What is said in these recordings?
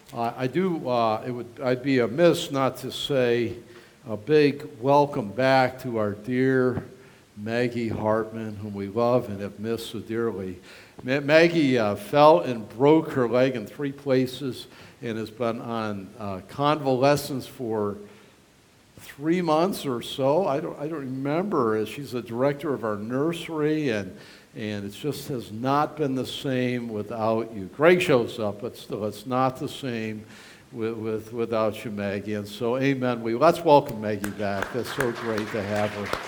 I'd be amiss not to say a big welcome back to our dear Maggie Hartman, whom we love and have missed so dearly. Maggie fell and broke her leg in 3 places and has been on convalescence for 3 months or so. I don't remember. She's the director of our nursery, and it just has not been the same without you. Greg shows up, but still, it's not the same without you, Maggie. And so, amen. Let's welcome Maggie back. That's so great to have her.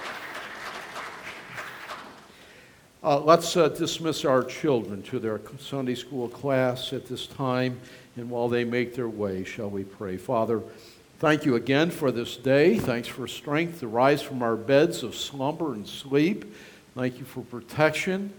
Let's dismiss our children to their Sunday school class at this time, and while they make their way, shall we pray. Father, thank you again for this day. Thanks for strength to rise from our beds of slumber and sleep. Thank you for protection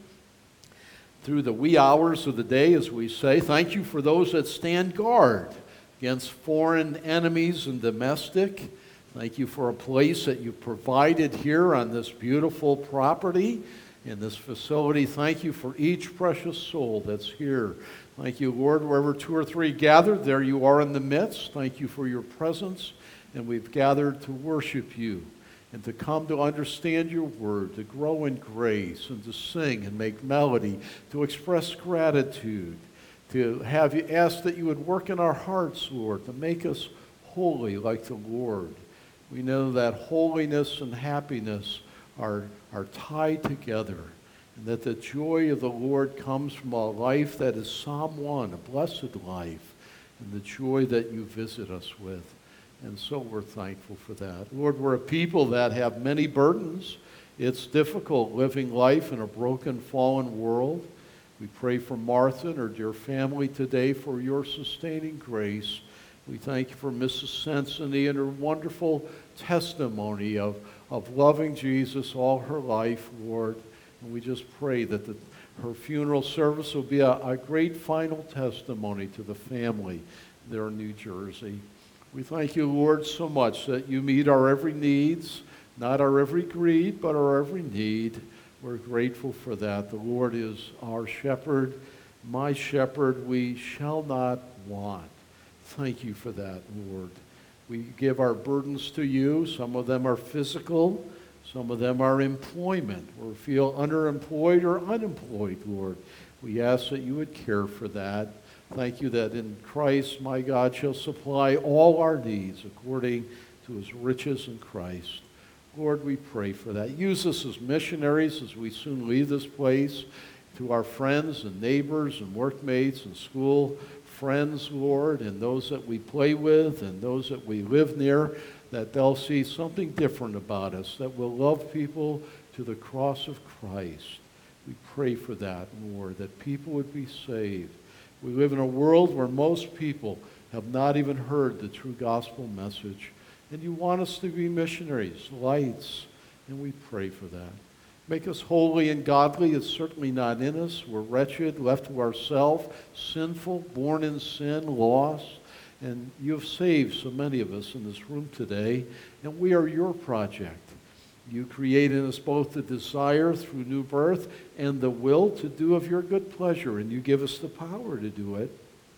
through the wee hours of the day, as we say. Thank you for those that stand guard against foreign enemies and domestic. Thank you for a place that you provided here on this beautiful property, in this facility. Thank you for each precious soul that's here. Thank you, Lord, wherever 2 or 3 gathered, there you are in the midst. Thank you for your presence, and we've gathered to worship you and to come to understand your word, to grow in grace, and to sing and make melody, to express gratitude, to have you ask that you would work in our hearts, Lord, to make us holy like the Lord. We know that holiness and happiness are tied together, and that the joy of the Lord comes from a life that is Psalm 1, a blessed life, and the joy that you visit us with. And so we're thankful for that. Lord, we're a people that have many burdens. It's difficult living life in a broken, fallen world. We pray for Martha and her dear family today for your sustaining grace. We thank you for Mrs. Senseney and her wonderful testimony of loving Jesus all her life, Lord. And we just pray that her funeral service will be a great final testimony to the family there in New Jersey. We thank you, Lord, so much that you meet our every needs, not our every greed, but our every need. We're grateful for that. The Lord is our shepherd, my shepherd, we shall not want. Thank you for that, Lord. We give our burdens to you. Some of them are physical. Some of them are employment, or feel underemployed or unemployed, Lord. We ask that you would care for that. Thank you that in Christ, my God, shall supply all our needs according to his riches in Christ. Lord, we pray for that. Use us as missionaries as we soon leave this place, to our friends and neighbors and workmates and school friends, Lord, and those that we play with and those that we live near, that they'll see something different about us, that we'll love people to the cross of Christ. We pray for that, Lord, that people would be saved. We live in a world where most people have not even heard the true gospel message. And you want us to be missionaries, lights, and we pray for that. Make us holy and godly. It's certainly not in us. We're wretched, left to ourselves, sinful, born in sin, lost. And you have saved so many of us in this room today, and we are your project. You create in us both the desire through new birth and the will to do of your good pleasure, and you give us the power to do it.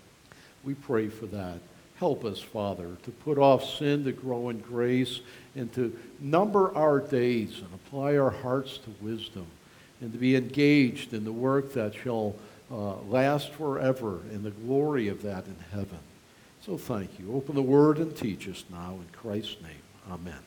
We pray for that. Help us, Father, to put off sin, to grow in grace, and to number our days and apply our hearts to wisdom, and to be engaged in the work that shall last forever, in the glory of that in heaven. So thank you. Open the Word and teach us now in Christ's name. Amen.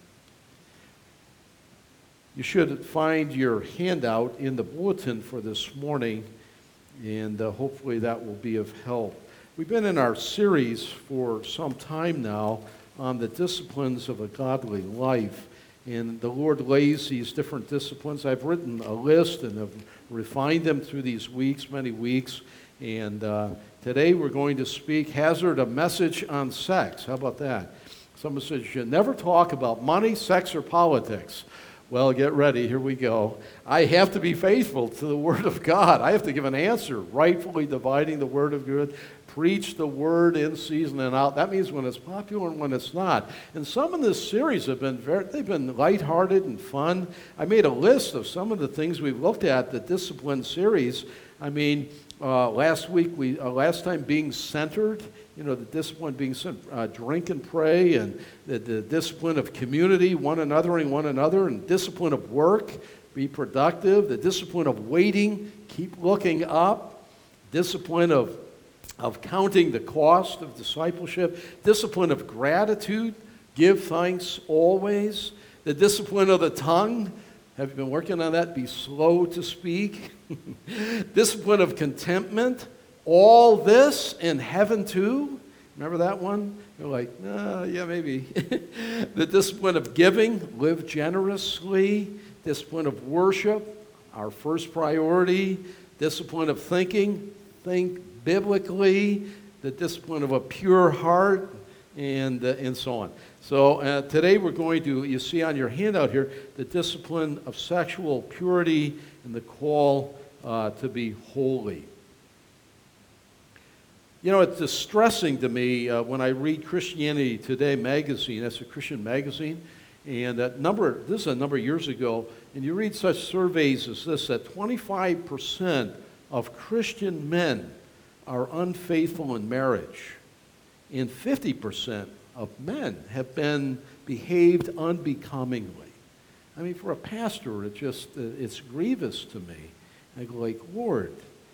You should find your handout in the bulletin for this morning, and hopefully that will be of help. We've been in our series for some time now on the disciplines of a godly life, and the Lord lays these different disciplines. I've written a list and have refined them through these weeks, many weeks, and today we're going to hazard a message on sex. How about that? Someone says, you should never talk about money, sex, or politics. Well, get ready. Here we go. I have to be faithful to the Word of God. I have to give an answer, rightfully dividing the Word of God, preach the word in season and out. That means when it's popular and when it's not. And some in this series have been they've been lighthearted and fun. I made a list of some of the things we've looked at, the discipline series. I mean, last time being centered, the discipline being drink and pray, and the discipline of community, one another, and discipline of work, be productive, the discipline of waiting, keep looking up, discipline of counting the cost of discipleship, discipline of gratitude, give thanks always, the discipline of the tongue. Have you been working on that? Be slow to speak. Discipline of contentment. All this in heaven too. Remember that one? You're like, yeah, maybe. The discipline of giving. Live generously. Discipline of worship. Our first priority. Discipline of thinking. Think biblically. The discipline of a pure heart. And so on. So today we're going to, you see on your handout here, the discipline of sexual purity and the call to be holy. It's distressing to me when I read Christianity Today magazine. That's a Christian magazine. And this is a number of years ago, and you read such surveys as this, that 25% of Christian men are unfaithful in marriage. And 50% of men have been behaved unbecomingly. I mean, for a pastor, it's grievous to me. I go like, Lord.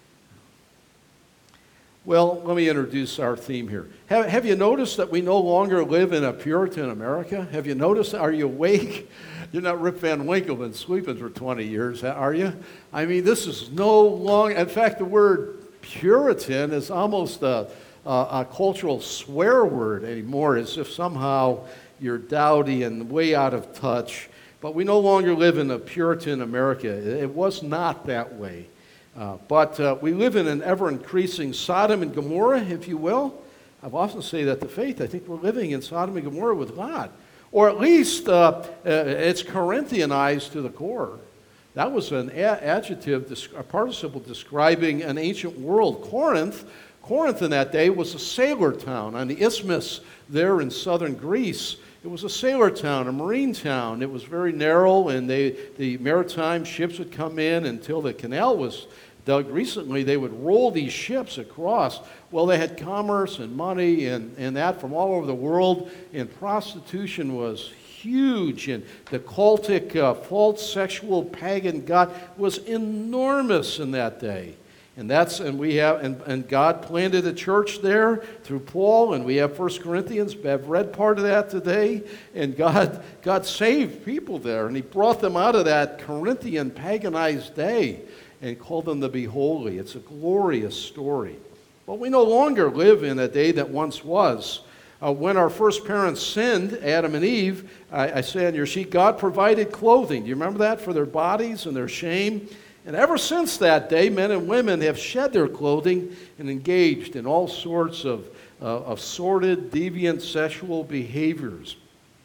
Well, let me introduce our theme here. Have you noticed that we no longer live in a Puritan America? Have you noticed? Are you awake? You're not Rip Van Winkle, been sleeping for 20 years, are you? I mean, this is no longer, in fact, the word Puritan is almost a cultural swear word anymore, as if somehow you're dowdy and way out of touch. But we no longer live in a Puritan America. It was not that way. But we live in an ever-increasing Sodom and Gomorrah, if you will. I've often said that to Faith. I think we're living in Sodom and Gomorrah with God. Or at least it's Corinthianized to the core. That was an adjective, a participle describing an ancient world. Corinth in that day was a sailor town on the isthmus there in southern Greece. It was a sailor town, a marine town. It was very narrow, and the maritime ships would come in until the canal was dug recently. They would roll these ships across. Well, they had commerce and money and that from all over the world, and prostitution was huge, and the cultic, false sexual pagan god was enormous in that day. And God planted a church there through Paul, and we have 1 Corinthians. I've read part of that today, and God saved people there, and He brought them out of that Corinthian paganized day and called them to be holy. It's a glorious story. But we no longer live in a day that once was. When our first parents sinned, Adam and Eve, I say on your sheet, God provided clothing. Do you remember that? For their bodies and their shame. And ever since that day, men and women have shed their clothing and engaged in all sorts of sordid, deviant sexual behaviors.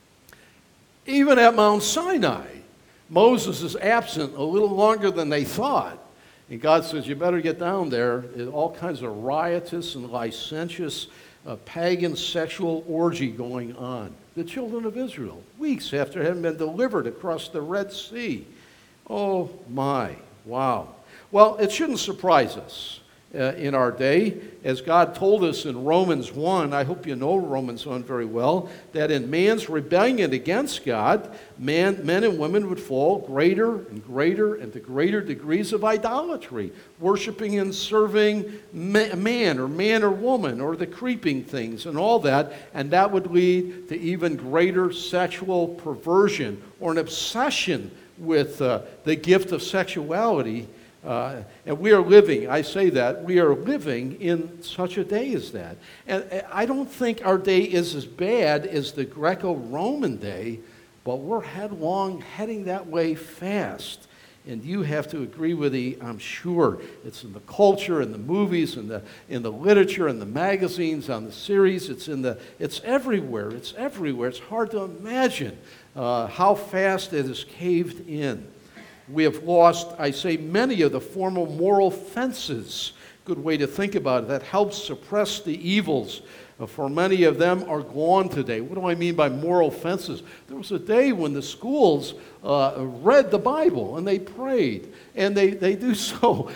Even at Mount Sinai, Moses is absent a little longer than they thought. And God says, you better get down there. All kinds of riotous and licentious pagan sexual orgy going on. The children of Israel, weeks after having been delivered across the Red Sea. Oh my. Wow. Well, it shouldn't surprise us in our day, as God told us in Romans 1, I hope you know Romans 1 very well, that in man's rebellion against God, men and women would fall greater and greater into greater degrees of idolatry, worshiping and serving man or woman, or the creeping things and all that, and that would lead to even greater sexual perversion or an obsession with the gift of sexuality. And we are living, I say that, we are living in such a day as that. And I don't think our day is as bad as the Greco-Roman day, but we're heading that way fast. And you have to agree with me, I'm sure. It's in the culture, in the movies, in the literature, in the magazines, on the series. It's everywhere. It's everywhere. It's hard to imagine how fast it has caved in. We have lost, I say, many of the formal moral fences good way to think about it. That helps suppress the evils. For many of them are gone today. What do I mean by moral fences? There was a day when the schools read the Bible and they prayed, and they do so.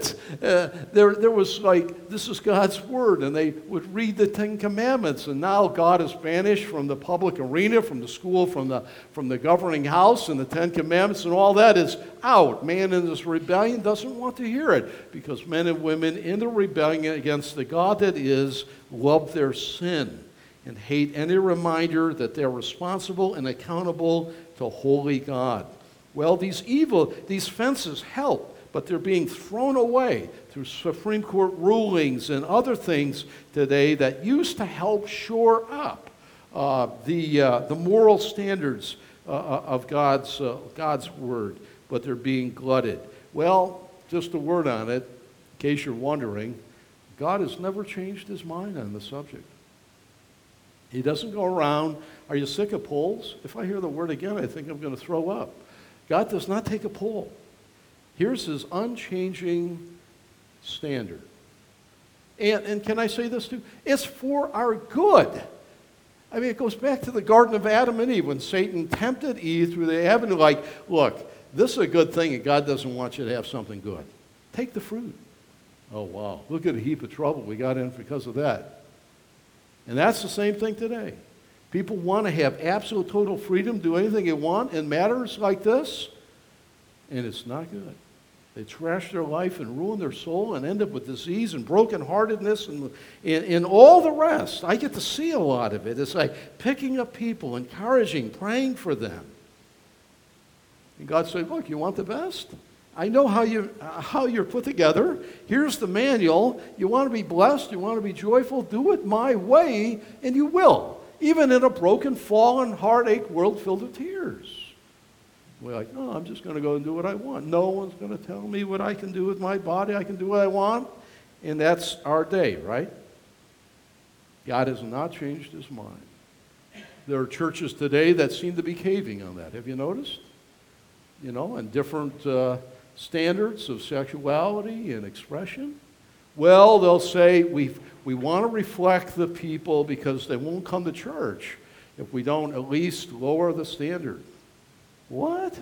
There was like, this is God's Word, and they would read the Ten Commandments, and now God is banished from the public arena, from the school, from the governing house, and the Ten Commandments and all that is out. Man in this rebellion doesn't want to hear it, because men and women in the rebellion against the God that is love their sin and hate any reminder that they're responsible and accountable to holy God. Well, these fences help, but they're being thrown away through Supreme Court rulings and other things today that used to help shore up the moral standards of God's Word, but they're being glutted. Well, just a word on it, in case you're wondering, God has never changed his mind on the subject. He doesn't go around, are you sick of polls? If I hear the word again, I think I'm going to throw up. God does not take a poll. Here's his unchanging standard. And can I say this too? It's for our good. I mean, it goes back to the Garden of Adam and Eve when Satan tempted Eve through the avenue like, look, this is a good thing and God doesn't want you to have something good. Take the fruit. Oh, wow. Look at a heap of trouble we got in because of that. And that's the same thing today. People want to have absolute total freedom, do anything they want in matters like this, and it's not good. They trash their life and ruin their soul and end up with disease and brokenheartedness and all the rest. I get to see a lot of it. It's like picking up people, encouraging, praying for them. And God said, look, you want the best? I know how you're put together. Here's the manual. You want to be blessed, you want to be joyful, do it my way, and you will. Even in a broken, fallen, heartache world filled with tears. We're like, no, I'm just going to go and do what I want. No one's going to tell me what I can do with my body. I can do what I want. And that's our day, right? God has not changed his mind. There are churches today that seem to be caving on that. Have you noticed? You know, and different standards of sexuality and expression. Well, they'll say, we want to reflect the people because they won't come to church if we don't at least lower the standard. What?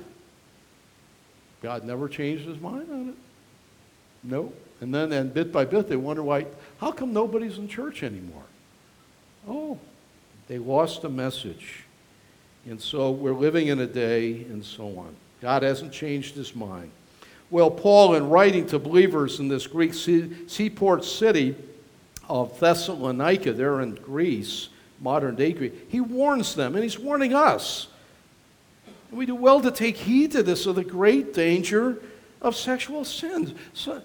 God never changed his mind on it? No. And then bit by bit they wonder why, how come nobody's in church anymore? Oh, they lost the message. And so we're living in a day and so on. God hasn't changed his mind. Well, Paul, in writing to believers in this Greek seaport city of Thessalonica, there in Greece, modern-day Greece, he warns them, and he's warning us. We do well to take heed to this of the great danger of sexual sins. So,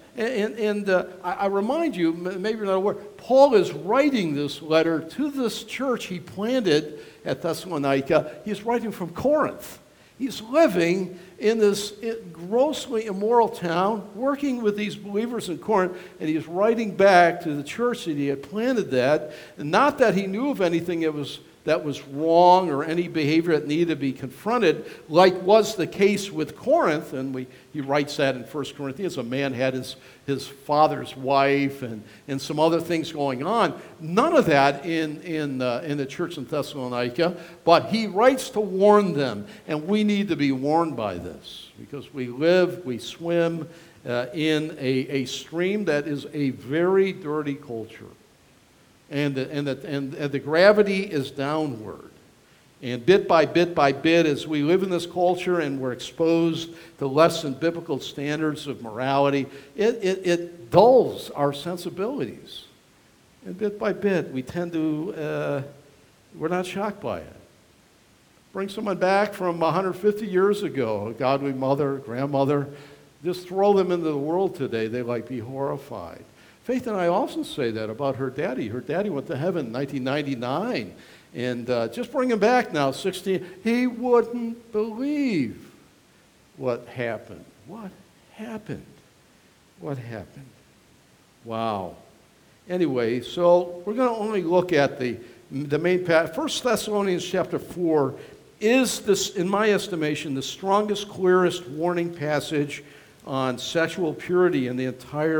I remind you, maybe you're not aware, Paul is writing this letter to this church he planted at Thessalonica. He's writing from Corinth. He's living in this grossly immoral town, working with these believers in Corinth, and he's writing back to the church that he had planted that. And not that he knew of anything that was wrong or any behavior that needed to be confronted, like was the case with Corinth. And he writes that in 1 Corinthians. A man had his father's wife and some other things going on. None of that in the church in Thessalonica, but he writes to warn them. And we need to be warned by this because we swim in a stream that is a very dirty culture. And the gravity is downward. And bit by bit, as we live in this culture and we're exposed to less than biblical standards of morality, it dulls our sensibilities. And bit by bit, we tend to, we're not shocked by it. Bring someone back from 150 years ago, a godly mother, grandmother, just throw them into the world today, they like be horrified. Faith and I also say that about her daddy. Her daddy went to heaven in 1999. And just bring him back now, 16. He wouldn't believe what happened. What happened? What happened? Wow. Anyway, so we're going to only look at the main passage. 1 Thessalonians chapter 4 is, this, in my estimation, the strongest, clearest warning passage on sexual purity in the entire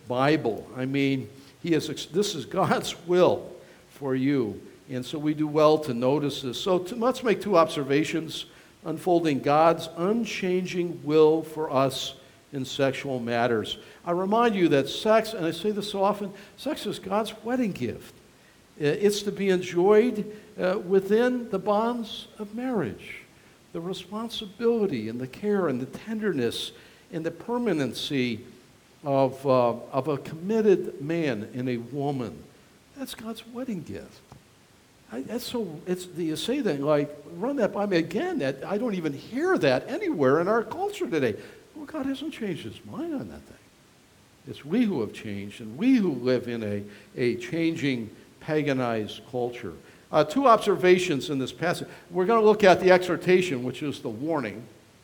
Bible. I mean, this is God's will for you. And so we do well to notice this. So let's make two observations unfolding God's unchanging will for us in sexual matters. I remind you that sex, and I say this so often, sex is God's wedding gift. It's to be enjoyed within the bonds of marriage. The responsibility and the care and the tenderness and the permanency of a committed man and a woman. That's God's wedding gift. You say that like, run that by me again. I don't even hear that anywhere in our culture today. Well, God hasn't changed his mind on that thing. It's we who have changed, and we who live in a changing, paganized culture. Two observations in this passage. We're going to look at the exhortation, which is the warning.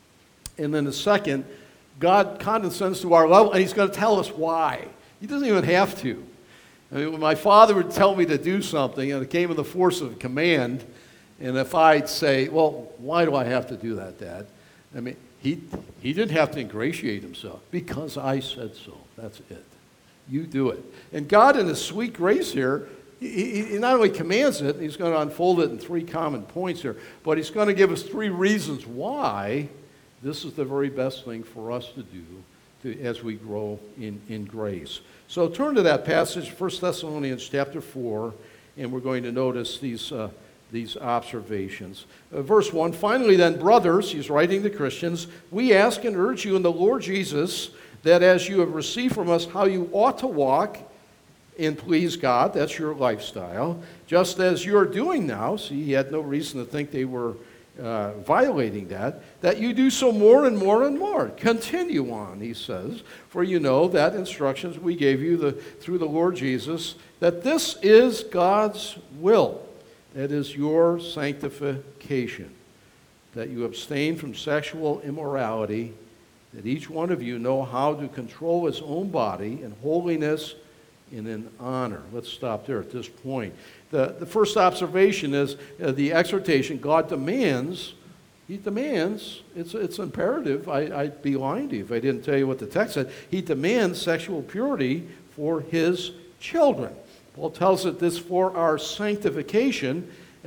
And then the second, God condescends to our level, and he's going to tell us why. He doesn't even have to. I mean, when my father would tell me to do something, and it came in the force of command, and if I'd say, well, why do I have to do that, Dad? I mean, he didn't have to ingratiate himself. Because I said so. That's it. You do it. And God, in his sweet grace here, he not only commands it, he's going to unfold it in three common points here, but he's going to give us three reasons why this is the very best thing for us to do as we grow in grace. So turn to that passage, 1 Thessalonians chapter 4, and we're going to notice these observations. Verse 1, finally then, brothers, he's writing to Christians, we ask and urge you in the Lord Jesus that as you have received from us how you ought to walk and please God, that's your lifestyle, just as you're doing now, see, he had no reason to think they were violating that you do so more and more and more. Continue on, he says, for you know that instructions we gave you through the Lord Jesus, that this is God's will. That is your sanctification, that you abstain from sexual immorality, that each one of you know how to control his own body in holiness and in honor. Let's stop there at this point. The first observation is the exhortation. God demands, he demands, it's imperative. I'd be lying to you if I didn't tell you what the text said. He demands sexual purity for his children. Paul tells us this for our sanctification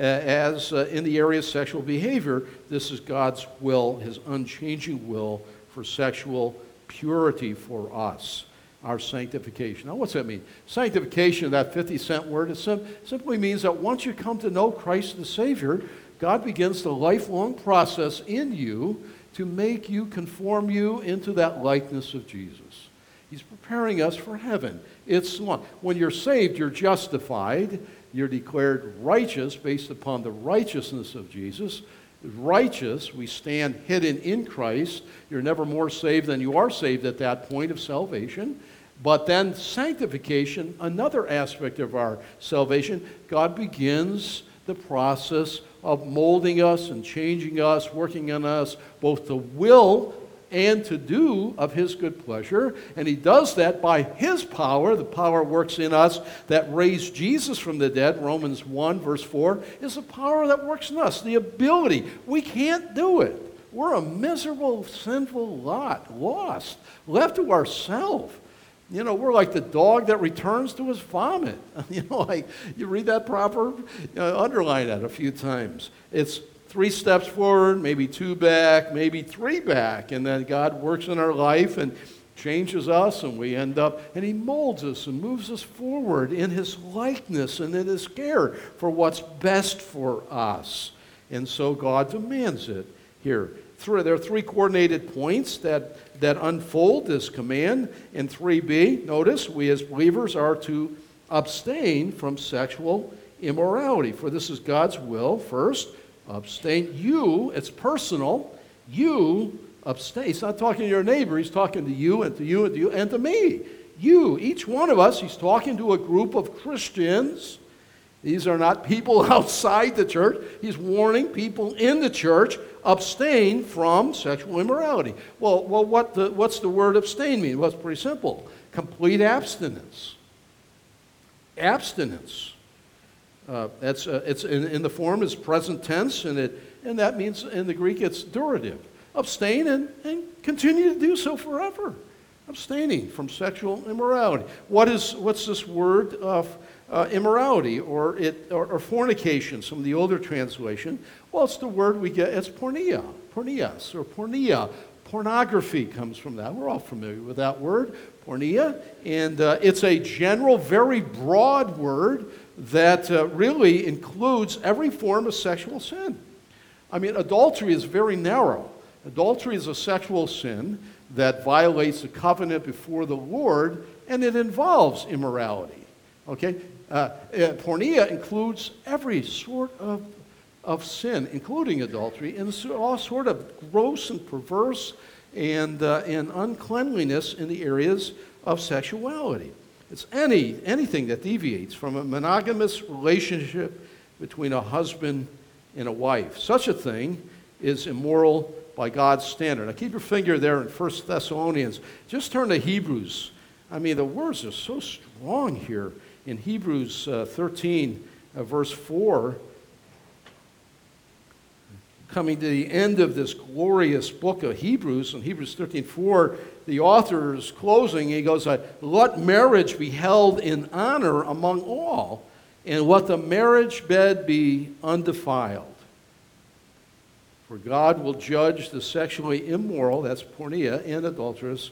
as in the area of sexual behavior. This is God's will, his unchanging will for sexual purity for us. Our sanctification. Now, what's that mean? Sanctification, that 50-cent word, it simply means that once you come to know Christ the Savior, God begins the lifelong process in you to make you, conform you into that likeness of Jesus. He's preparing us for heaven. It's long. When you're saved, you're justified. You're declared righteous based upon the righteousness of Jesus. Righteous, we stand hidden in Christ. You're never more saved than you are saved at that point of salvation. But then sanctification, another aspect of our salvation, God begins the process of molding us and changing us, working on us, both to will and to do of his good pleasure. And he does that by his power. The power works in us that raised Jesus from the dead. Romans 1, verse 4, is the power that works in us, the ability. We can't do it. We're a miserable, sinful lot, lost, left to ourselves. You know, we're like the dog that returns to his vomit. You know, like you read that proverb, underline that a few times. It's 3 steps forward, maybe 2 back, maybe 3 back, and then God works in our life and changes us, and we end up, and he molds us and moves us forward in his likeness and in his care for what's best for us. And so God demands it here. There are 3 coordinated points that unfold this command. In 3b, notice, we as believers are to abstain from sexual immorality, for this is God's will. First, abstain. You, it's personal, you abstain. He's not talking to your neighbor, he's talking to you and to you and to you and to me. You, each one of us, he's talking to a group of Christians. These are not people outside the church. He's warning people in the church, abstain from sexual immorality. Well, what's the word abstain mean? Well, it's pretty simple. Complete abstinence. Abstinence. It's in the form is present tense, and that means in the Greek it's durative. Abstain and continue to do so forever. Abstaining from sexual immorality. What's this word of immorality or fornication? Some of the older translation. Well, it's the word we get. It's porneia, porneas, or porneia. Pornography comes from that. We're all familiar with that word, porneia, and it's a general, very broad word that really includes every form of sexual sin. I mean, adultery is very narrow. Adultery is a sexual sin that violates the covenant before the Lord, and it involves immorality. Okay? Porneia includes every sort of sin, including adultery, and all sort of gross and perverse and uncleanliness in the areas of sexuality. It's anything that deviates from a monogamous relationship between a husband and a wife. Such a thing is immoral by God's standard. Now keep your finger there in 1 Thessalonians. Just turn to Hebrews. I mean, the words are so strong here in Hebrews 13, verse 4. Coming to the end of this glorious book of Hebrews, in Hebrews 13:4, the author is closing. He goes, let marriage be held in honor among all, and let the marriage bed be undefiled. For God will judge the sexually immoral, that's porneia, and adulterous,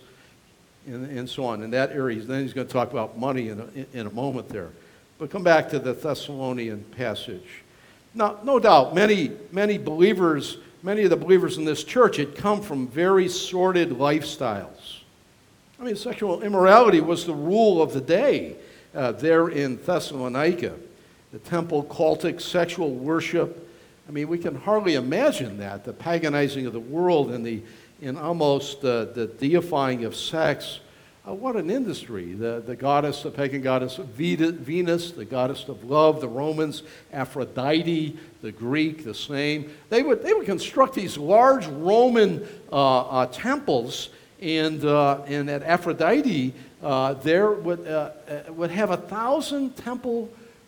and so on. In that area, then he's going to talk about money in a moment there. But come back to the Thessalonian passage. Now, no doubt, many believers, many of the believers in this church had come from very sordid lifestyles. I mean, sexual immorality was the rule of the day there in Thessalonica. The temple cultic sexual worship. I mean, we can hardly imagine that, the paganizing of the world and almost the deifying of sex. What an industry. The goddess, the pagan goddess Venus, the goddess of love, the Romans, Aphrodite, the Greek, the same. They would construct these large Roman temples, and at Aphrodite there would have 1,000 temple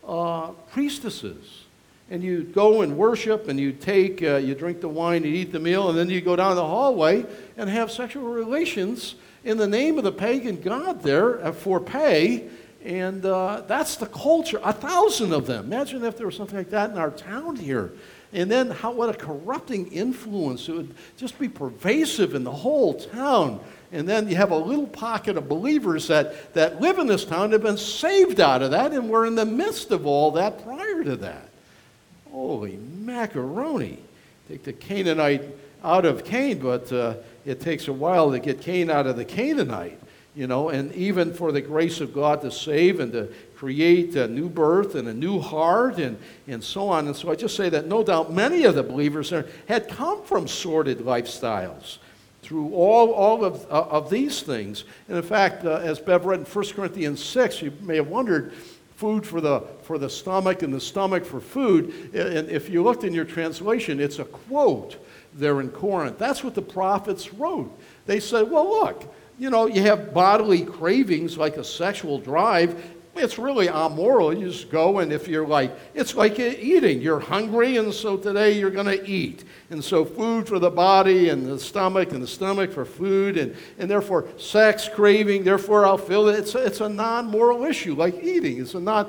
priestesses. And you go and worship, and you drink the wine, you eat the meal, and then you go down the hallway and have sexual relations in the name of the pagan god there for pay. And that's the culture. 1,000 of them. Imagine if there was something like that in our town here. And then what a corrupting influence. It would just be pervasive in the whole town. And then you have a little pocket of believers that live in this town, have been saved out of that, and we're in the midst of all that prior to that. Holy macaroni. Take the Canaanite out of Cain, but it takes a while to get Cain out of the Canaanite, and even for the grace of God to save and to create a new birth and a new heart and so on. And so I just say that no doubt many of the believers there had come from sordid lifestyles through all of these things. And in fact, as Bev read in 1 Corinthians 6, you may have wondered, food for the stomach and the stomach for food. And if you looked in your translation, it's a quote there in Corinth. That's what the prophets wrote. They said, well, look, you have bodily cravings like a sexual drive. It's really amoral. You just go, and if you're it's like eating. You're hungry, and so today you're going to eat. And so food for the body and the stomach for food, and therefore sex craving, therefore I'll fill it. It's a non-moral issue, like eating. It's not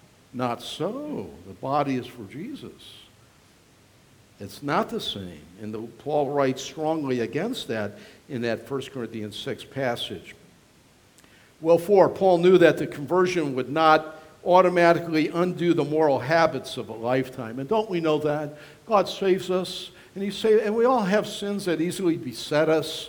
so. The body is for Jesus. It's not the same. And Paul writes strongly against that in that 1 Corinthians 6 passage. Well, Paul knew that the conversion would not automatically undo the moral habits of a lifetime. And don't we know that? God saves us, and we all have sins that easily beset us,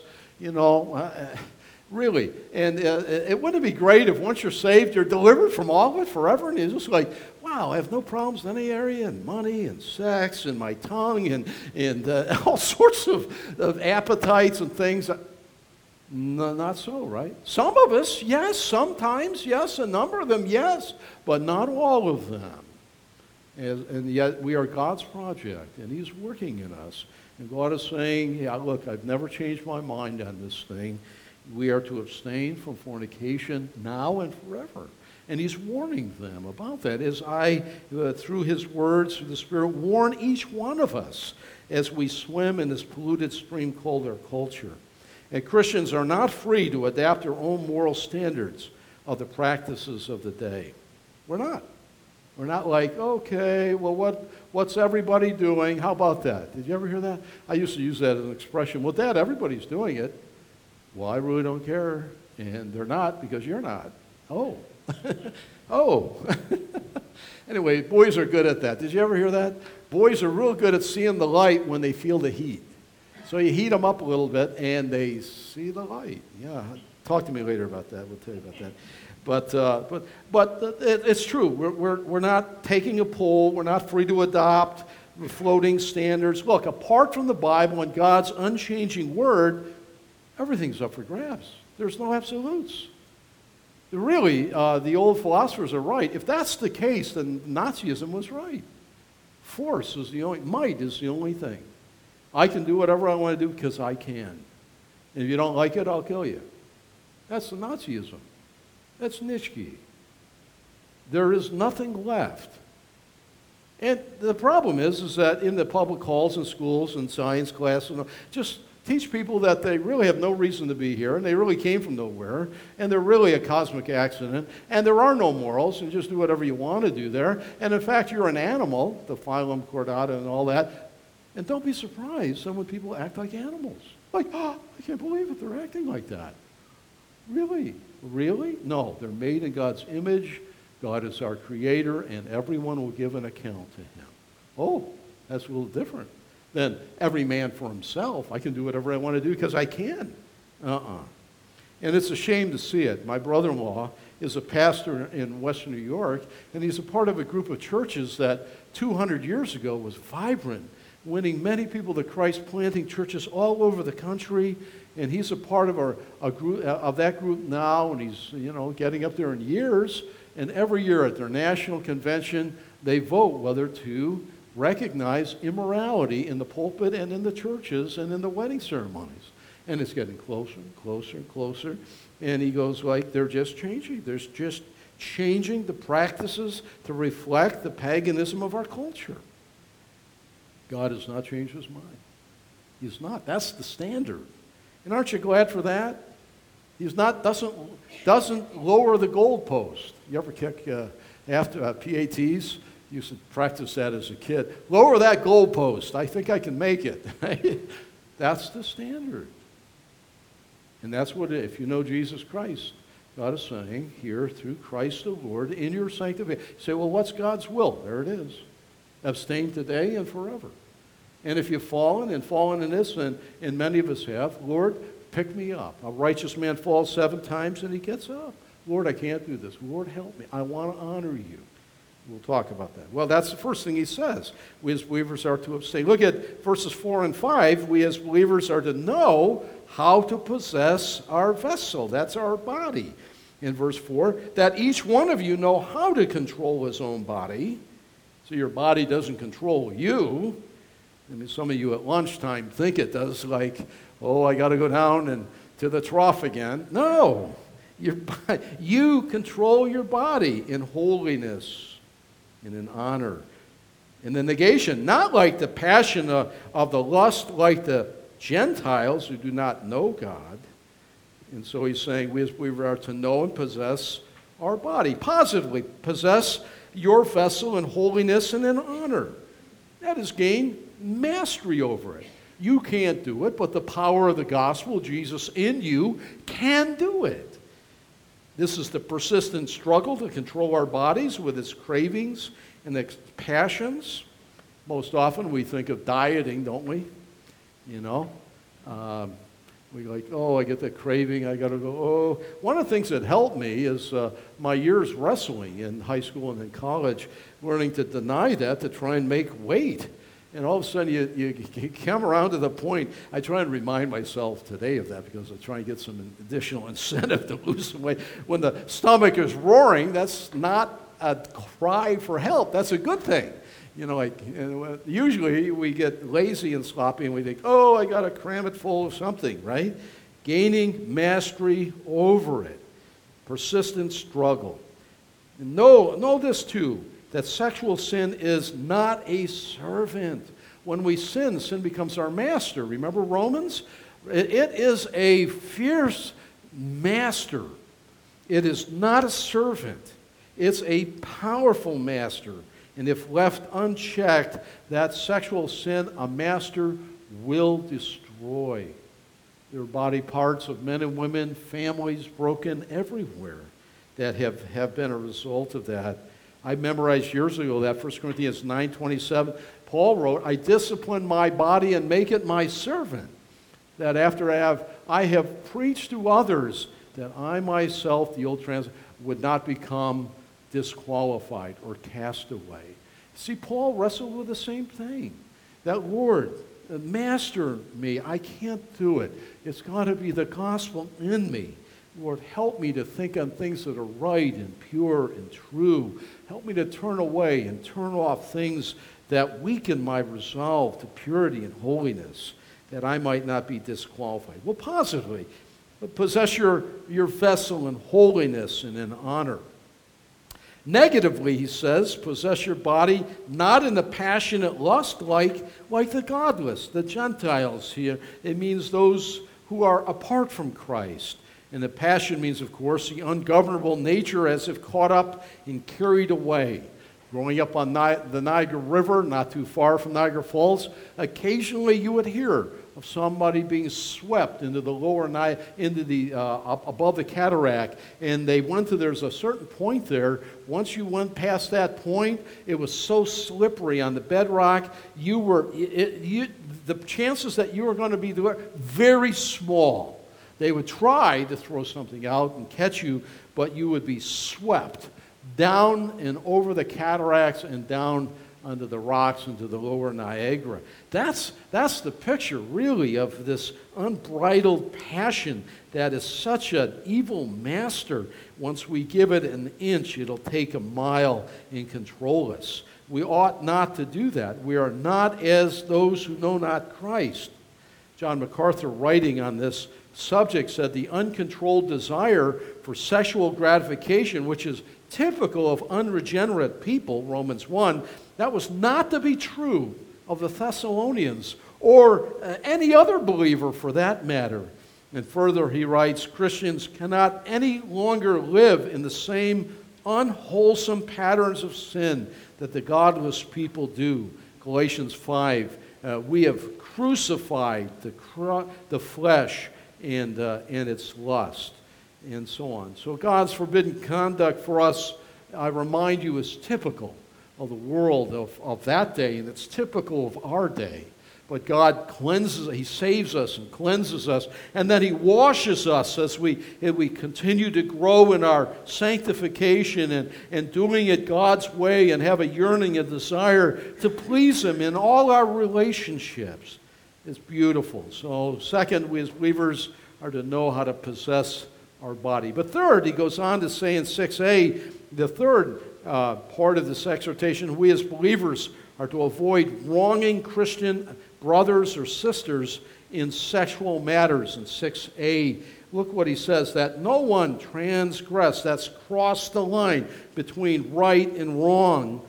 really. And it wouldn't be great if once you're saved, you're delivered from all of it forever, and you're just like, wow, I have no problems in any area, and money, and sex, and my tongue, and all sorts of appetites and things. No, not so, right? Some of us, yes. Sometimes, yes. A number of them, yes. But not all of them. And yet we are God's project, and He's working in us. And God is saying, yeah, look, I've never changed my mind on this thing. We are to abstain from fornication now and forever. And He's warning them about that as I, through His words, through the Spirit, warn each one of us as we swim in this polluted stream called our culture. And Christians are not free to adapt their own moral standards of the practices of the day. We're not. We're not like, okay, well, what's everybody doing? How about that? Did you ever hear that? I used to use that as an expression. Well, Dad, everybody's doing it. Well, I really don't care. And they're not because you're not. Oh. Oh. Anyway, boys are good at that. Did you ever hear that? Boys are real good at seeing the light when they feel the heat. So you heat them up a little bit, and they see the light. Yeah, talk to me later about that. We'll tell you about that. But it's true. We're not taking a poll. We're not free to adopt floating standards. Look, apart from the Bible and God's unchanging Word, everything's up for grabs. There's no absolutes. Really, the old philosophers are right. If that's the case, then Nazism was right. Might is the only thing. I can do whatever I want to do because I can. And if you don't like it, I'll kill you. That's the Nazism. That's Nietzsche. There is nothing left. And the problem is that in the public halls and schools and science classes, just teach people that they really have no reason to be here, and they really came from nowhere, and they're really a cosmic accident, and there are no morals, and just do whatever you want to do there. And in fact, you're an animal, the phylum Chordata and all that. And don't be surprised when people act like animals. Like, I can't believe it, they're acting like that. Really? Really? No, they're made in God's image. God is our creator, and everyone will give an account to him. Oh, that's a little different than every man for himself. I can do whatever I want to do because I can. And it's a shame to see it. My brother-in-law is a pastor in Western New York, and he's a part of a group of churches that 200 years ago was vibrant, winning many people to Christ, planting churches all over the country. And he's a part of that group now, and he's getting up there in years. And every year at their national convention, they vote whether to recognize immorality in the pulpit and in the churches and in the wedding ceremonies. And it's getting closer and closer and closer. And he goes like, they're just changing. They're just changing the practices to reflect the paganism of our culture. God has not changed his mind. He's not. That's the standard. And aren't you glad for that? He's not, doesn't lower the goalpost. You ever kick after PATs? Used to practice that as a kid. Lower that goalpost. I think I can make it. That's the standard. And that's what, if you know Jesus Christ, God is saying here through Christ the Lord in your sanctification. You say, well, what's God's will? There it is. Abstain today and forever. And if you've fallen in this, and many of us have, Lord, pick me up. A righteous man falls 7 times and he gets up. Lord, I can't do this. Lord, help me. I want to honor you. We'll talk about that. Well, that's the first thing he says. We as believers are to abstain. Look at verses 4 and 5. We as believers are to know how to possess our vessel. That's our body. In verse 4, that each one of you know how to control his own body. So your body doesn't control you. I mean, some of you at lunchtime think it does, like, oh, I got to go down and to the trough again. No. You control your body in holiness and in honor. In the negation, not like the passion of the lust like the Gentiles who do not know God. And so he's saying we are to know and possess our body. Positively, possess your vessel in holiness and in honor. That is gain mastery over it. You can't do it, but the power of the gospel, Jesus in you, can do it. This is the persistent struggle to control our bodies with its cravings and its passions. Most often we think of dieting, don't we? We like, oh, I get that craving, I got to go, oh. One of the things that helped me is my years wrestling in high school and in college, learning to deny that, to try and make weight. And all of a sudden you come around to the point, I try and remind myself today of that because I try and get some additional incentive to lose some weight. When the stomach is roaring, that's not a cry for help, that's a good thing. Usually we get lazy and sloppy and we think, oh, I got to cram it full of something, right? Gaining mastery over it. Persistent struggle. And know this too, that sexual sin is not a servant. When we sin, sin becomes our master. Remember Romans? It is a fierce master. It is not a servant. It's a powerful master. And if left unchecked, that sexual sin, a master will destroy. There are body parts of men and women, families broken everywhere that have been a result of that. I memorized years ago that 1 Corinthians 9:27. Paul wrote, I discipline my body and make it my servant, that after I have preached to others, that I myself, the old translation, would not become disqualified or cast away. See, Paul wrestled with the same thing. That Lord, master me, I can't do it. It's got to be the gospel in me. Lord, help me to think on things that are right and pure and true. Help me to turn away and turn off things that weaken my resolve to purity and holiness, that I might not be disqualified. Well, positively, possess your vessel in holiness and in honor. Negatively, he says, possess your body not in a passionate lust like the godless, the Gentiles here. It means those who are apart from Christ. And the passion means, of course, the ungovernable nature as if caught up and carried away. Growing up on the Niagara River, not too far from Niagara Falls, occasionally you would hear of somebody being swept into the above the cataract, and there's a certain point there. Once you went past that point, it was so slippery on the bedrock, the chances that you were going to be there very small. They would try to throw something out and catch you, but you would be swept down and over the cataracts and down under the rocks into the lower Niagara. That's the picture, really, of this unbridled passion that is such an evil master. Once we give it an inch, it'll take a mile and control us. We ought not to do that. We are not as those who know not Christ. John MacArthur, writing on this subject, said the uncontrolled desire for sexual gratification, which is typical of unregenerate people, Romans 1, that was not to be true of the Thessalonians or any other believer for that matter. And further, he writes, Christians cannot any longer live in the same unwholesome patterns of sin that the godless people do. Galatians 5, we have crucified the flesh and its lust, and so on. So God's forbidden conduct for us, I remind you, is typical of the world of that day, and it's typical of our day. But God cleanses, He saves us and cleanses us, and then He washes us as we continue to grow in our sanctification and doing it God's way and have a yearning and desire to please Him in all our relationships. It's beautiful. So second, we as believers are to know how to possess our body. But third, he goes on to say in 6a, the third part of this exhortation, we as believers are to avoid wronging Christian brothers or sisters in sexual matters. In 6a, look what he says, that no one transgress, that's crossed the line between right and wrong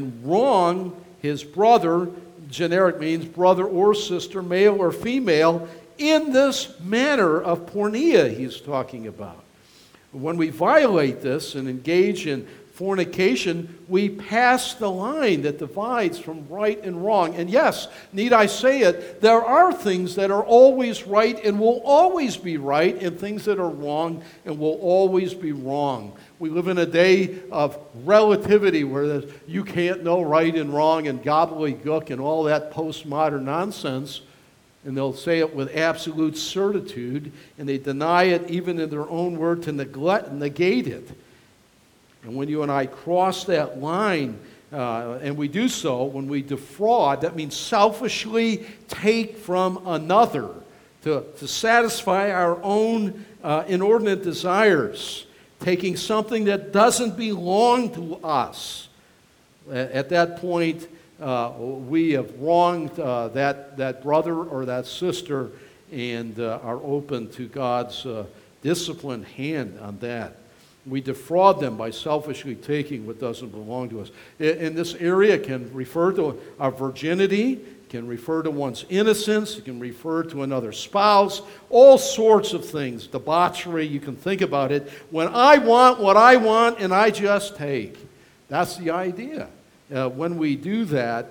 his brother, generic means brother or sister, male or female, in this manner of porneia he's talking about. When we violate this and engage in fornication, we pass the line that divides from right and wrong. And yes, need I say it, there are things that are always right and will always be right, and things that are wrong and will always be wrong. We live in a day of relativity where you can't know right and wrong and gobbledygook and all that postmodern nonsense. And they'll say it with absolute certitude, and they deny it even in their own word to negate it. And when you and I cross that line, and we do so when we defraud, that means selfishly take from another to satisfy our own inordinate desires, taking something that doesn't belong to us. At that point, we have wronged that brother or that sister and are open to God's disciplined hand on that. We defraud them by selfishly taking what doesn't belong to us. In this area, it can refer to our virginity, can refer to one's innocence. It can refer to another spouse. All sorts of things. Debauchery, you can think about it. When I want what I want and I just take. That's the idea. When we do that,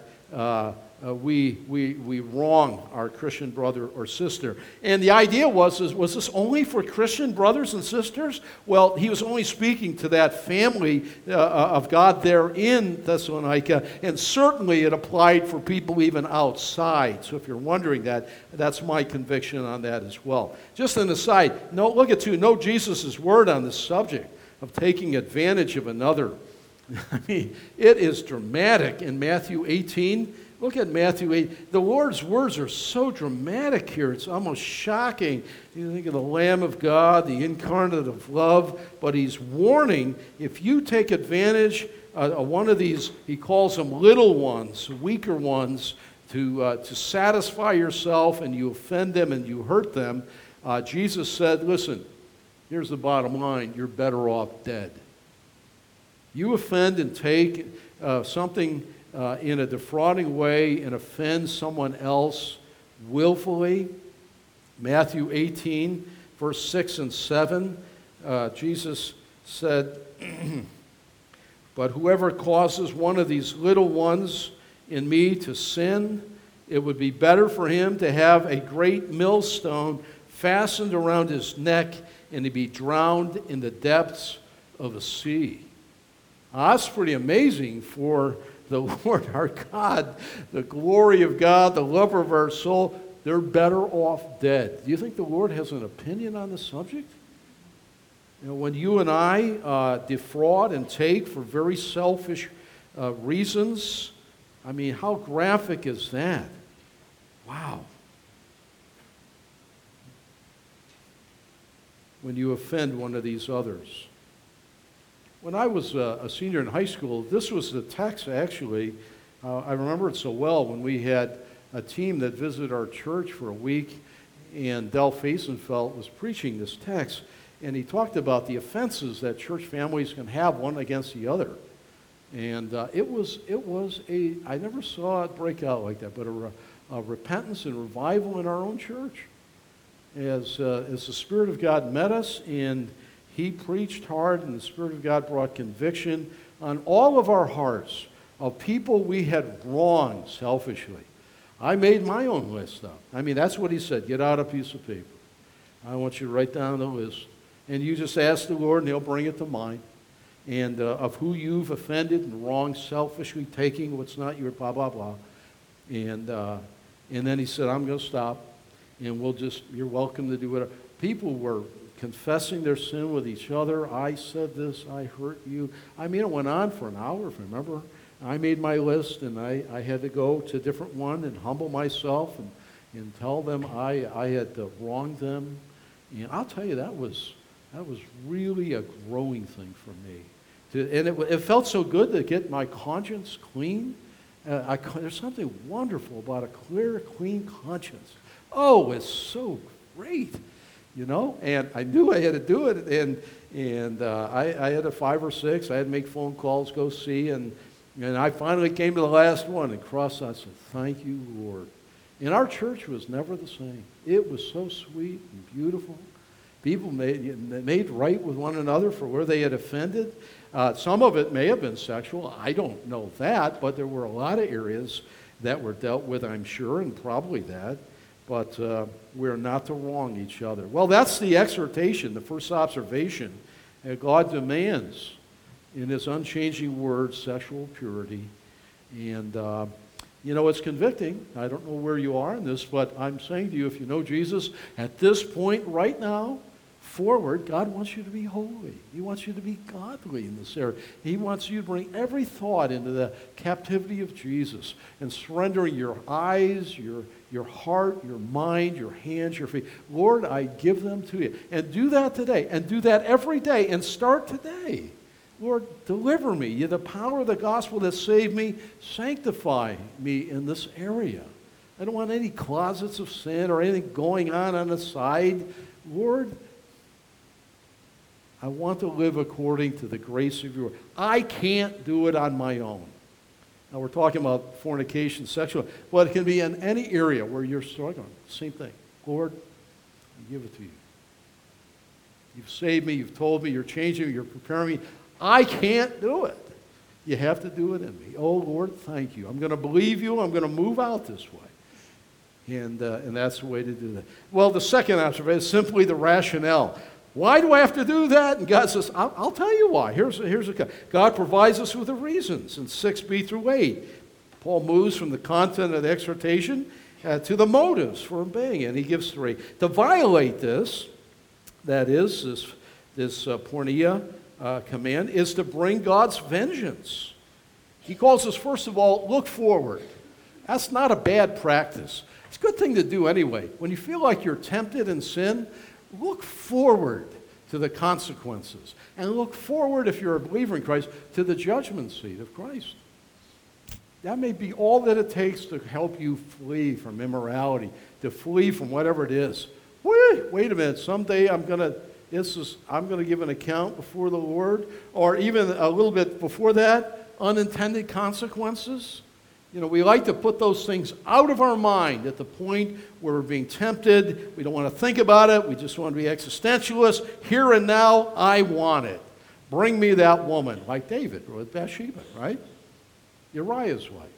we wrong our Christian brother or sister. And the idea was this only for Christian brothers and sisters? Well, he was only speaking to that family of God there in Thessalonica, and certainly it applied for people even outside. So if you're wondering that, that's my conviction on that as well. Just an aside, look at Jesus' word on this subject of taking advantage of another. I mean, it is dramatic in Matthew 18. Look at Matthew 8. The Lord's words are so dramatic here. It's almost shocking. You think of the Lamb of God, the incarnate of love, but he's warning, if you take advantage of one of these, he calls them little ones, weaker ones, to satisfy yourself, and you offend them and you hurt them, Jesus said, listen, here's the bottom line, you're better off dead. You offend and take something in a defrauding way and offend someone else willfully. Matthew 18, verse 6 and 7, Jesus said, but whoever causes one of these little ones in me to sin, it would be better for him to have a great millstone fastened around his neck and to be drowned in the depths of the sea. That's pretty amazing for the Lord our God, the glory of God, the lover of our soul. They're better off dead. Do you think the Lord has an opinion on the subject? When you and I defraud and take for very selfish reasons, I mean, how graphic is that? Wow. When you offend one of these others. When I was a senior in high school, this was the text, actually. I remember it so well when we had a team that visited our church for a week, and Del Fasenfeld was preaching this text, and he talked about the offenses that church families can have one against the other. And it was I never saw it break out like that, but a repentance and revival in our own church. As the Spirit of God met us, and he preached hard, and the Spirit of God brought conviction on all of our hearts of people we had wronged selfishly. I made my own list up. I mean, that's what he said. Get out a piece of paper. I want you to write down the list. And you just ask the Lord, and he'll bring it to mind. And of who you've offended and wronged selfishly, taking what's not your blah, blah, blah. And then he said, I'm going to stop, and you're welcome to do whatever. People were confessing their sin with each other. I said this, I hurt you. I mean, it went on for an hour, if you remember. I made my list, and I had to go to a different one and humble myself and tell them I had wronged them. And I'll tell you, that was really a growing thing for me. And it felt so good to get my conscience clean. There's something wonderful about a clear, clean conscience. Oh, it's so great. And I knew I had to do it, and I had a 5 or 6. I had to make phone calls, go see, and I finally came to the last one and crossed. I said, "Thank you, Lord." And our church was never the same. It was so sweet and beautiful. People made right with one another for where they had offended. Some of it may have been sexual. I don't know that, but there were a lot of areas that were dealt with, I'm sure, and probably that. But we're not to wrong each other. Well, that's the exhortation, the first observation. God demands in his unchanging word sexual purity. And, it's convicting. I don't know where you are in this, but I'm saying to you, if you know Jesus, at this point right now, forward, God wants you to be holy. He wants you to be godly in this area. He wants you to bring every thought into the captivity of Jesus and surrendering your eyes, your heart, your mind, your hands, your feet. Lord, I give them to you. And do that today. And do that every day. And start today. Lord, deliver me. You the power of the gospel that saved me. Sanctify me in this area. I don't want any closets of sin or anything going on the side. Lord, I want to live according to the grace of your word. I can't do it on my own. Now, we're talking about fornication, sexual, but it can be in any area where you're struggling. Same thing. Lord, I give it to you. You've saved me, you've told me, you're changing me, you're preparing me. I can't do it. You have to do it in me. Oh, Lord, thank you. I'm going to believe you. I'm going to move out this way. And that's the way to do that. Well, the second observation is simply the rationale. Why do I have to do that? And God says, I'll tell you why. Here's God provides us with the reasons in 6b through 8. Paul moves from the content of the exhortation to the motives for obeying it. And he gives 3. To violate this, that is, this porneia command, is to bring God's vengeance. He calls us, first of all, look forward. That's not a bad practice. It's a good thing to do anyway. When you feel like you're tempted in sin, look forward to the consequences. And look forward, if you're a believer in Christ, to the judgment seat of Christ. That may be all that it takes to help you flee from immorality, to flee from whatever it is. Wait a minute, someday I'm going to give an account before the Lord, or even a little bit before that, unintended consequences. You know, we like to put those things out of our mind at the point where we're being tempted. We don't want to think about it. We just want to be existentialists. Here and now, I want it. Bring me that woman, like David with Bathsheba, right? Uriah's wife.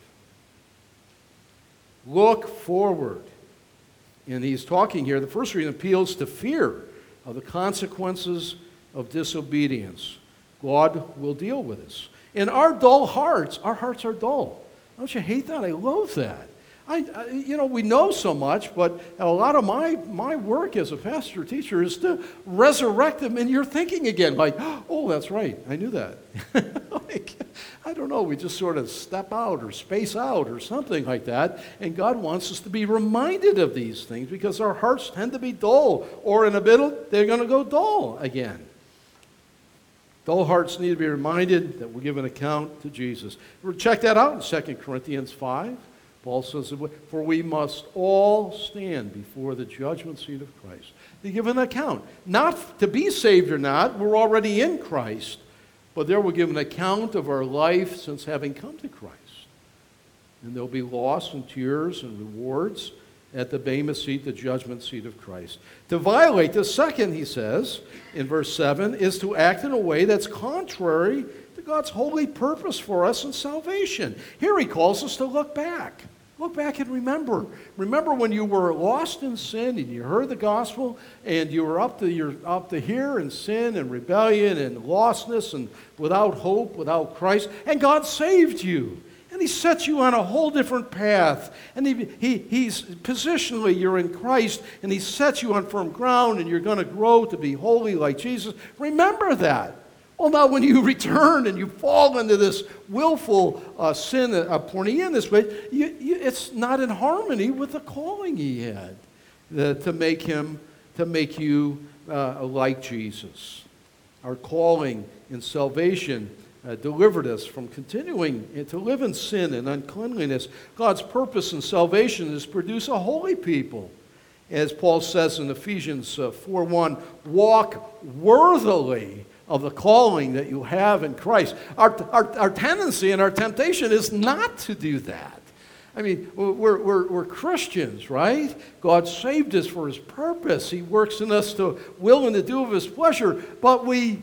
Look forward. And he's talking here, the first reason appeals to fear of the consequences of disobedience. God will deal with us. In our dull hearts, our hearts are dull. Don't you hate that? I loathe that. We know so much, but a lot of my work as a pastor teacher is to resurrect them in your thinking again. Like, oh, that's right, I knew that. I don't know, we just sort of step out or space out or something like that. And God wants us to be reminded of these things because our hearts tend to be dull. Or in a bit, they're going to go dull again. Dull hearts need to be reminded that we'll give an account to Jesus. Check that out in 2 Corinthians 5. Paul says, for we must all stand before the judgment seat of Christ to give an account. Not to be saved or not, we're already in Christ, but there we'll give an account of our life since having come to Christ. And there'll be loss and tears and rewards at the Bema seat, the judgment seat of Christ. To violate the second, he says, in verse 7, is to act in a way that's contrary to God's holy purpose for us in salvation. Here he calls us to look back. Look back and remember. Remember when you were lost in sin and you heard the gospel and you were up to here in sin and rebellion and lostness and without hope, without Christ, and God saved you. And he sets you on a whole different path. And he's positionally, you're in Christ, and he sets you on firm ground, and you're going to grow to be holy like Jesus. Remember that. Well, now when you return and you fall into this willful sin, porneia in this way, it's not in harmony with the calling he had to make you like Jesus. Our calling in salvation delivered us from continuing to live in sin and uncleanliness. God's purpose in salvation is to produce a holy people. As Paul says in Ephesians 4:1, walk worthily of the calling that you have in Christ. Our tendency and our temptation is not to do that. I mean, we're Christians, right? God saved us for his purpose. He works in us to will and to do of his pleasure, but we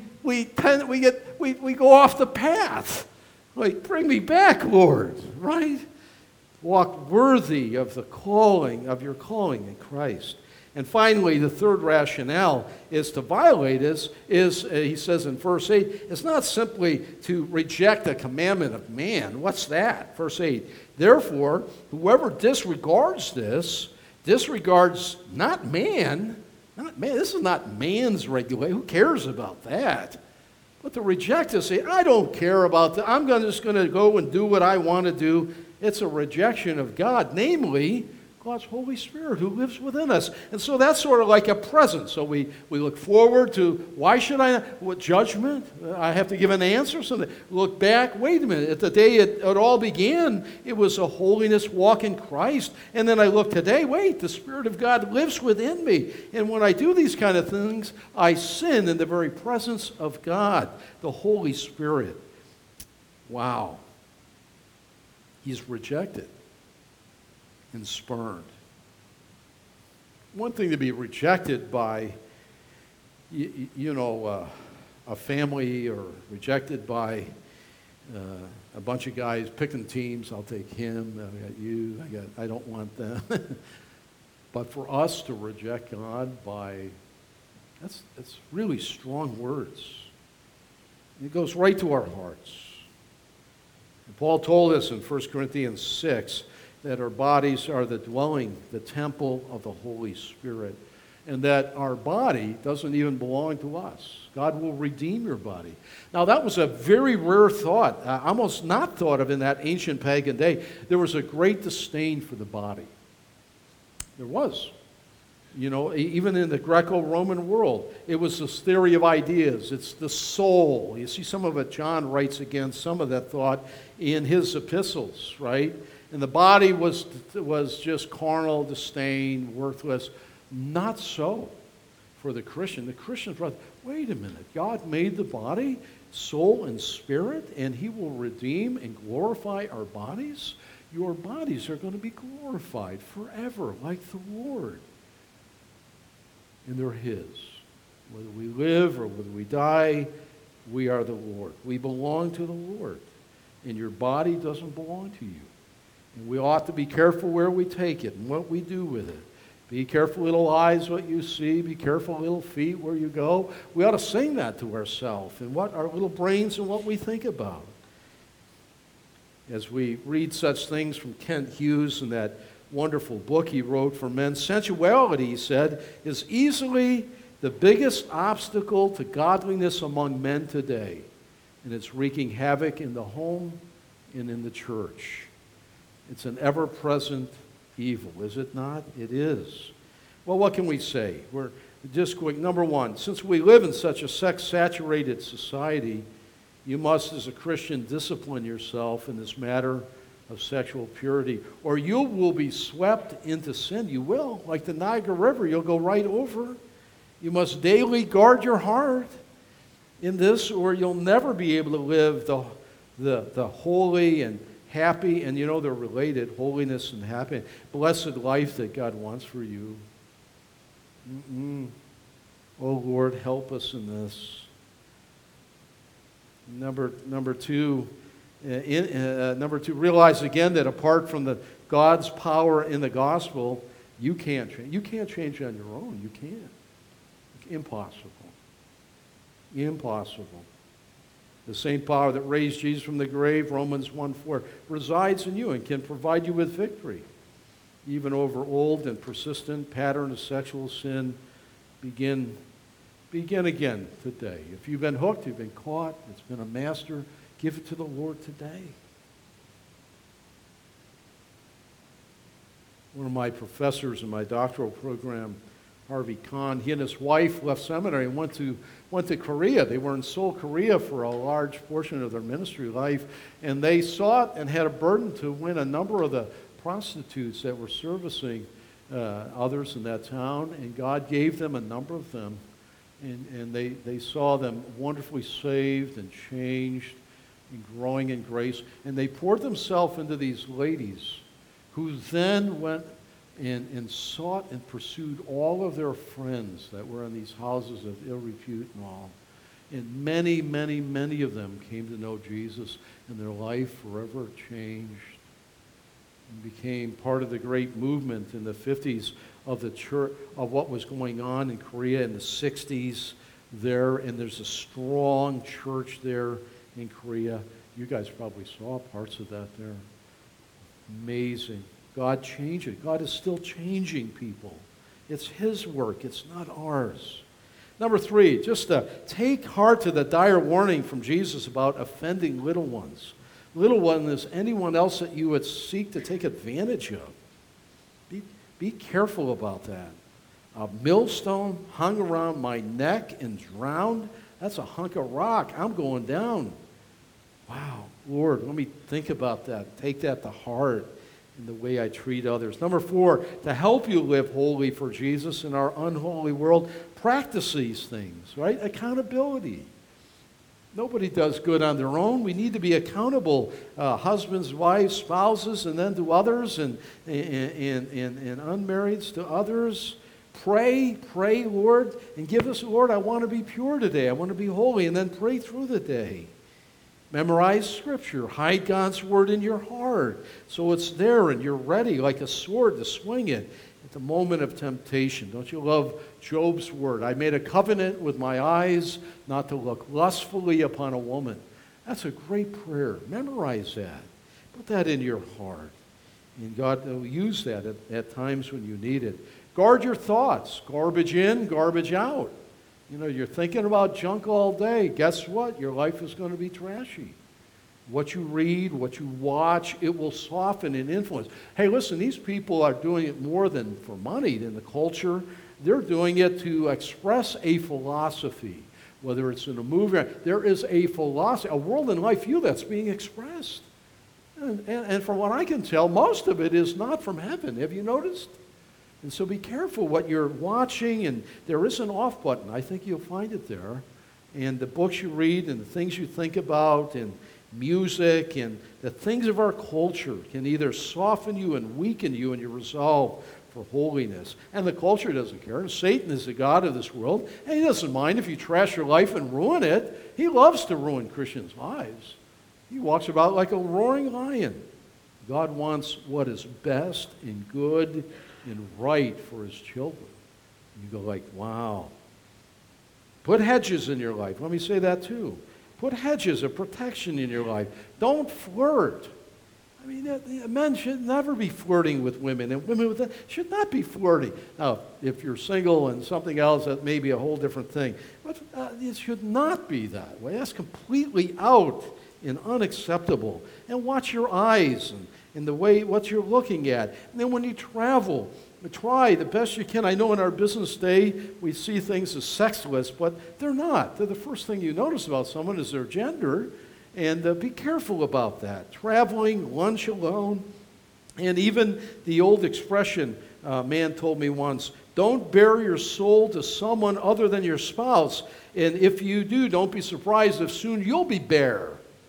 go off the path. Like, bring me back, Lord, right? Walk worthy of the calling, of your calling in Christ. And finally, the third rationale is to violate is he says in verse 8, it's not simply to reject a commandment of man. What's that? Verse 8, therefore, whoever disregards this, disregards not man. This is not man's regulation. Who cares about that? But to reject it, say, I don't care about that. I'm just going to go and do what I want to do. It's a rejection of God, namely God's Holy Spirit who lives within us. And so that's sort of like a present. So we look forward to, why should I, what judgment? I have to give an answer. So look back, wait a minute, at the day it all began, it was a holiness walk in Christ. And then I look today, wait, the Spirit of God lives within me. And when I do these kind of things, I sin in the very presence of God, the Holy Spirit. Wow. He's rejected and spurned. One thing to be rejected by, a family, or rejected by a bunch of guys picking teams. I'll take him, I got you, I don't want them. But for us to reject God that's really strong words. It goes right to our hearts. And Paul told us in 1 Corinthians 6 that our bodies are the dwelling, the temple of the Holy Spirit, and that our body doesn't even belong to us. God will redeem your body. Now, that was a very rare thought, almost not thought of in that ancient pagan day. There was a great disdain for the body. There was. Even in the Greco-Roman world, it was this theory of ideas. It's the soul. You see some of it John writes against some of that thought in his epistles, right? And the body was just carnal, disdain, worthless. Not so for the Christian. The Christian's brother, wait a minute. God made the body, soul, and spirit, and he will redeem and glorify our bodies? Your bodies are going to be glorified forever like the Lord. And they're his. Whether we live or whether we die, we are the Lord. We belong to the Lord. And your body doesn't belong to you. And we ought to be careful where we take it and what we do with it. Be careful, little eyes, what you see. Be careful, little feet, where you go. We ought to sing that to ourselves and what our little brains and what we think about. As we read such things from Kent Hughes in that wonderful book he wrote for men, sensuality, he said, is easily the biggest obstacle to godliness among men today. And it's wreaking havoc in the home and in the church. It's an ever-present evil, is it not? It is. Well, what can we say? We're just going, number one, since we live in such a sex-saturated society, you must, as a Christian, discipline yourself in this matter of sexual purity, or you will be swept into sin. You will. Like the Niagara River, you'll go right over. You must daily guard your heart in this, or you'll never be able to live the holy and happy, and they're related, holiness and happy, blessed life that God wants for you. Oh, Lord, help us in this. Number two, realize again that apart from God's power in the gospel, you can't change. You can't change on your own. You can't. Impossible. Impossible. The same power that raised Jesus from the grave, Romans 1:4, resides in you and can provide you with victory, even over old and persistent pattern of sexual sin. Begin again today. If you've been hooked, you've been caught, it's been a master, give it to the Lord today. One of my professors in my doctoral program, Harvey Kahn, he and his wife left seminary and went to Korea. They were in Seoul, Korea for a large portion of their ministry life, and they sought and had a burden to win a number of the prostitutes that were servicing others in that town, and God gave them a number of them, and they saw them wonderfully saved and changed and growing in grace, and they poured themselves into these ladies who then went and sought and pursued all of their friends that were in these houses of ill repute and all. And many, many, many of them came to know Jesus, and their life forever changed and became part of the great movement in the 50s of the church, of what was going on in Korea in the 60s there. And there's a strong church there in Korea. You guys probably saw parts of that there. Amazing. God changed it. God is still changing people. It's his work. It's not ours. Number three, just take heart to the dire warning from Jesus about offending little ones. Little one is anyone else that you would seek to take advantage of. Be careful about that. A millstone hung around my neck and drowned. That's a hunk of rock. I'm going down. Wow, Lord, let me think about that. Take that to heart in the way I treat others. Number four, to help you live holy for Jesus in our unholy world, practice these things, right? Accountability. Nobody does good on their own. We need to be accountable, husbands, wives, spouses, and then to others, and unmarrieds to others. Pray, Lord, and give us, Lord, I want to be pure today. I want to be holy, and then pray through the day. Memorize Scripture. Hide God's Word in your heart so it's there and you're ready like a sword to swing it at the moment of temptation. Don't you love Job's word? I made a covenant with my eyes not to look lustfully upon a woman. That's a great prayer. Memorize that. Put that in your heart. And God will use that at times when you need it. Guard your thoughts. Garbage in, garbage out. You know, you're thinking about junk all day. Guess what? Your life is going to be trashy. What you read, what you watch, it will soften and influence. Hey, listen, these people are doing it more than for money in the culture. They're doing it to express a philosophy, whether it's in a movie. There is a philosophy, a world and life view that's being expressed. And from what I can tell, most of it is not from heaven. Have you noticed? And so be careful what you're watching, and there is an off button. I think you'll find it there. And the books you read and the things you think about and music and the things of our culture can either soften you and weaken you in your resolve for holiness. And the culture doesn't care. And Satan is the god of this world, and he doesn't mind if you trash your life and ruin it. He loves to ruin Christians' lives. He walks about like a roaring lion. God wants what is best and good and right for his children. You go like, wow. Put hedges in your life. Let me say that too. Put hedges of protection in your life. Don't flirt. I mean, men should never be flirting with women, and women should not be flirting. Now, if you're single and something else, that may be a whole different thing. But it should not be that way. That's completely out and unacceptable. And watch your eyes and the way what you're looking at. And then when you travel, try the best you can. I know in our business day we see things as sexless, but they're not. They're the first thing you notice about someone is their gender, and be careful about that. Traveling, lunch alone, and even the old expression, man told me once, don't bare your soul to someone other than your spouse, and if you do, don't be surprised if soon you'll be bare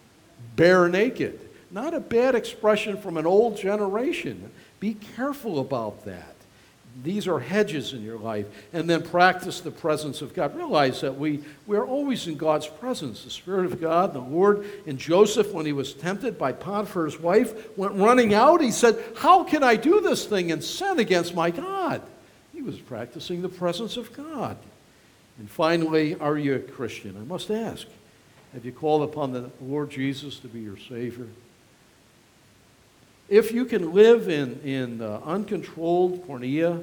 naked. Not a bad expression from an old generation. Be careful about that. These are hedges in your life. And then practice the presence of God. Realize that we are always in God's presence. The Spirit of God, the Lord. And Joseph, when he was tempted by Potiphar's wife, went running out. He said, how can I do this thing and sin against my God? He was practicing the presence of God. And finally, are you a Christian? I must ask, have you called upon the Lord Jesus to be your Savior? If you can live in uncontrolled porneia,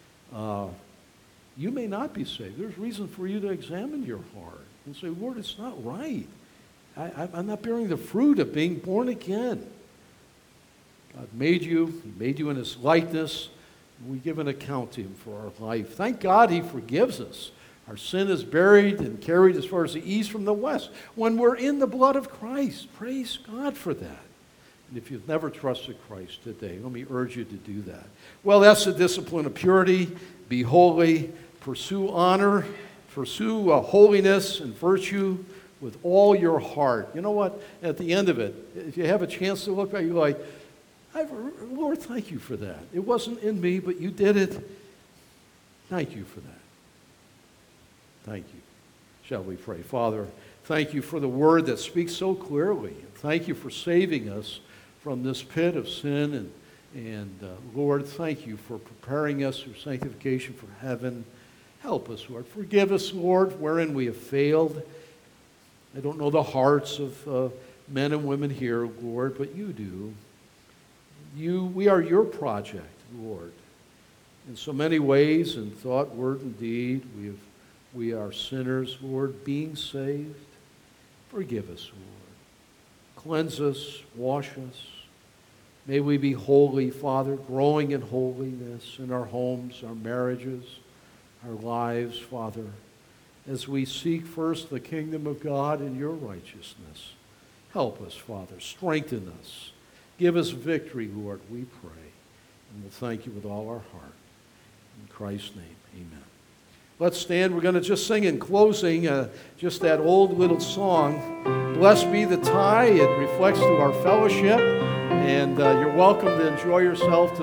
you may not be saved. There's reason for you to examine your heart and say, Lord, it's not right. I'm not bearing the fruit of being born again. God made you. He made you in his likeness. We give an account to him for our life. Thank God he forgives us. Our sin is buried and carried as far as the east from the west. When we're in the blood of Christ, praise God for that. And if you've never trusted Christ today, let me urge you to do that. Well, that's the discipline of purity. Be holy. Pursue honor. Pursue holiness and virtue with all your heart. You know what? At the end of it, if you have a chance to look back, you're like, Lord, thank you for that. It wasn't in me, but you did it. Thank you for that. Thank you. Shall we pray? Father, thank you for the word that speaks so clearly. Thank you for saving us from this pit of sin. And Lord, thank you for preparing us for sanctification for heaven. Help us, Lord. Forgive us, Lord, wherein we have failed. I don't know the hearts of men and women here, Lord, but you do. We are your project, Lord. In so many ways, in thought, word, and deed, we are sinners, Lord, being saved. Forgive us, Lord. Cleanse us, wash us. May we be holy, Father, growing in holiness in our homes, our marriages, our lives, Father, as we seek first the kingdom of God and your righteousness. Help us, Father. Strengthen us. Give us victory, Lord, we pray. And we'll thank you with all our heart. In Christ's name, amen. let's stand. We're going to just sing in closing just that old little song, Blessed Be the Tie. It reflects to our fellowship, and you're welcome to enjoy yourself to